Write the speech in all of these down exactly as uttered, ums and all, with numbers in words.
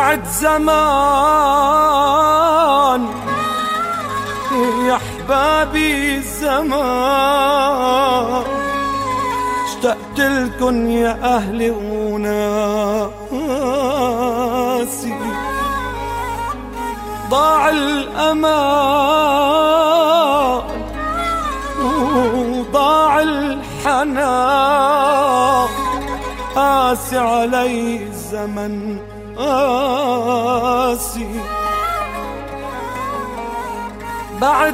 بعد زمان يا احبابي الزمان اشتقت لكن يا اهلي وناسي ضاع الامان وضاع الحنان قاسي علي الزمن قاسي بعد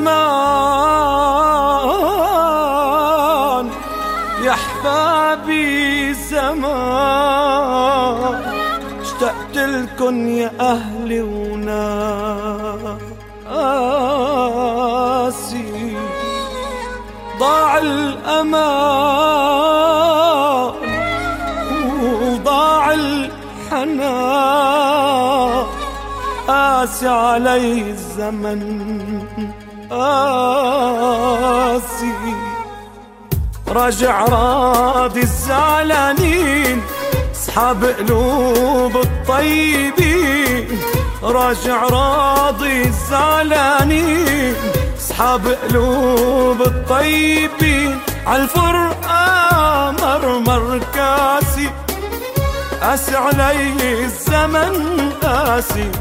زمان يا احبابي زمان اشتقت لكن يا اهلي وناسي ضاع الامان وضاع الحنان قاسي علي الزمن قاسي راجع راضي الزعلانين اصحاب قلوب الطيبين راجع راضي الزعلانين اصحاب قلوب الطيبين عالفرقة مرمر كاسي قاسي علي الزمن قاسي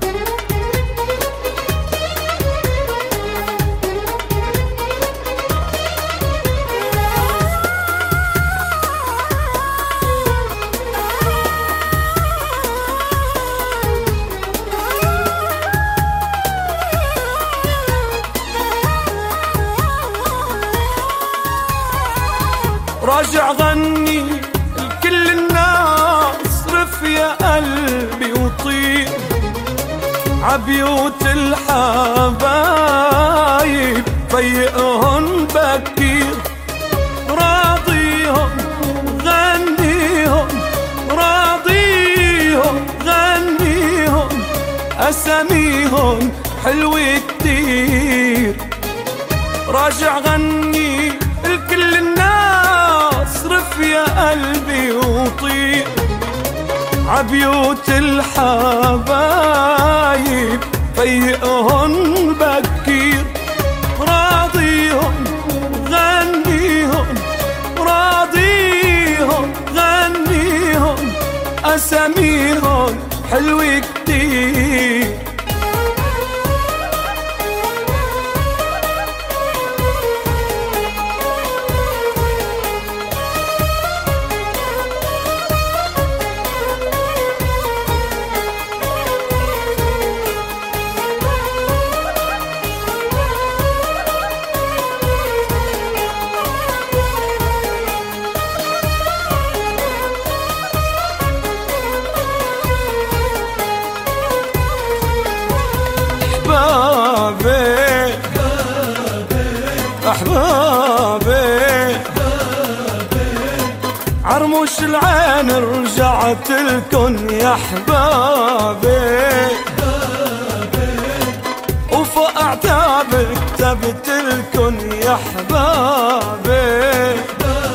راجع غني لكل الناس رف يا قلبي وطير عبيوت الحبايب فيقهن بكير راضيهم غنيهم راضيهم غنيهم أساميهم حلوة كتير راجع غني لكل الناس رف يا قلبي وطير عبيوت الحبايب فيقهن بكير راضيهم غنيهم راضيهم غنيهم أساميهم حلوة كتير أحبابي عرموش العين رجعت لكن يا أحبابي وفوق أعتابي كتبت لكن يا أحبابي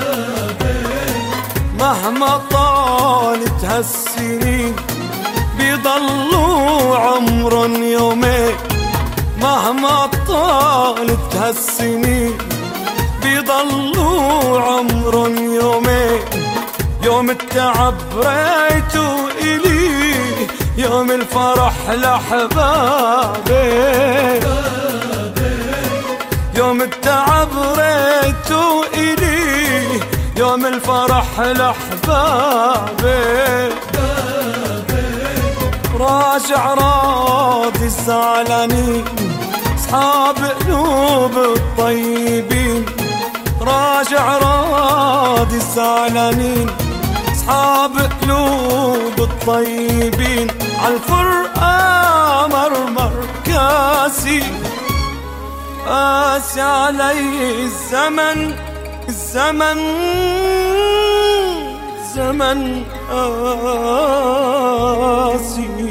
مهما طالت هالسنين بيضلوا عمر يومين مهما طالت هالسنين بيضلوا عمر يومين يوم التعب ريتو إلي يوم الفرح لأحبابي يوم التعب ريتو إلي يوم الفرح لأحبابي راجع راضي الزعلانين اصحاب قلوب الطيبين راجع راضي الزعلانين اصحاب قلوب الطيبين عالفرقة مرمر كاسي قاسي علي الزمن الزمن زمن قاسي